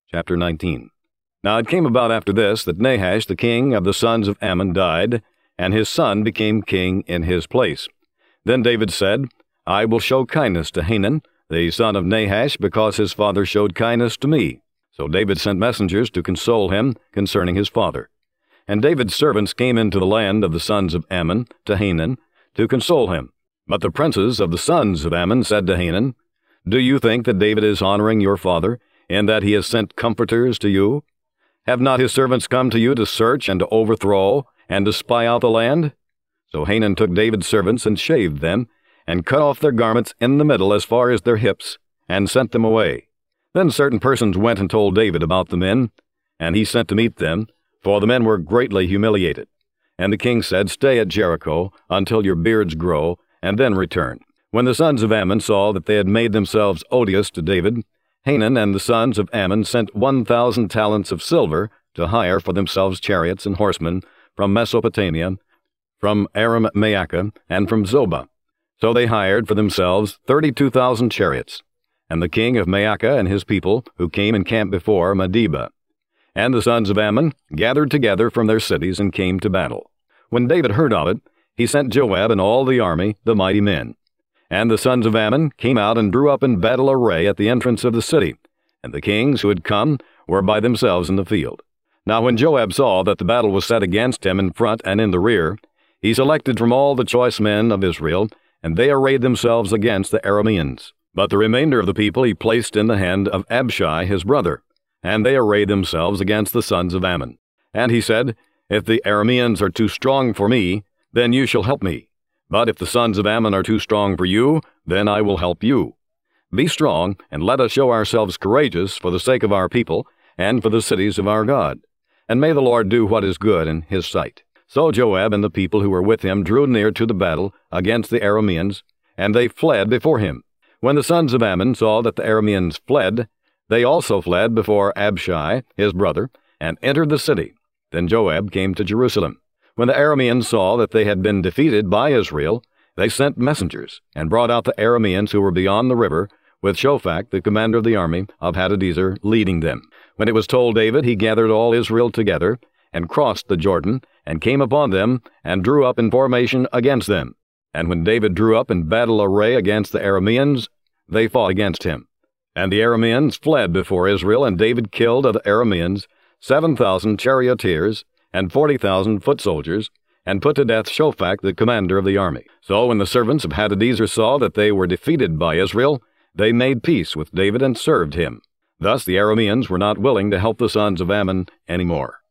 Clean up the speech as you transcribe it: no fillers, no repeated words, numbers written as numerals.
Chapter 19. Now it came about after this that Nahash the king of the sons of Ammon died, and his son became king in his place. Then David said, I will show kindness to Hanun, the son of Nahash, because his father showed kindness to me. So David sent messengers to console him concerning his father. And David's servants came into the land of the sons of Ammon to Hanun to console him. But the princes of the sons of Ammon said to Hanun, Do you think that David is honoring your father, in that he has sent comforters to you? Have not his servants come to you to search and to overthrow and to spy out the land? So Hanun took David's servants and shaved them, and cut off their garments in the middle as far as their hips, and sent them away. Then certain persons went and told David about the men, and he sent to meet them, for the men were greatly humiliated. And the king said, Stay at Jericho until your beards grow, and then return. When the sons of Ammon saw that they had made themselves odious to David, Hanun and the sons of Ammon sent 1,000 talents of silver to hire for themselves chariots and horsemen from Mesopotamia, from Aram-Maacah, and from Zobah. So they hired for themselves 32,000 chariots, and the king of Maacah and his people, who came and camped before Medeba. And the sons of Ammon gathered together from their cities and came to battle. When David heard of it, he sent Joab and all the army, the mighty men. And the sons of Ammon came out and drew up in battle array at the entrance of the city, and the kings who had come were by themselves in the field. Now when Joab saw that the battle was set against him in front and in the rear, he selected from all the choice men of Israel, and they arrayed themselves against the Arameans. But the remainder of the people he placed in the hand of Abishai his brother, and they arrayed themselves against the sons of Ammon. And he said, If the Arameans are too strong for me, then you shall help me. But if the sons of Ammon are too strong for you, then I will help you. Be strong, and let us show ourselves courageous for the sake of our people, and for the cities of our God. And may the Lord do what is good in his sight. So Joab and the people who were with him drew near to the battle against the Arameans, and they fled before him. When the sons of Ammon saw that the Arameans fled, they also fled before Abishai his brother, and entered the city. Then Joab came to Jerusalem. When the Arameans saw that they had been defeated by Israel, they sent messengers, and brought out the Arameans who were beyond the river, with Shophach the commander of the army of Hadadezer leading them. When it was told David, he gathered all Israel together, and crossed the Jordan, and came upon them, and drew up in formation against them. And when David drew up in battle array against the Arameans, they fought against him. And the Arameans fled before Israel, and David killed of the Arameans 7,000 charioteers, and 40,000 foot soldiers, and put to death Shophach the commander of the army. So when the servants of Hadadezer saw that they were defeated by Israel, they made peace with David and served him. Thus the Arameans were not willing to help the sons of Ammon any more.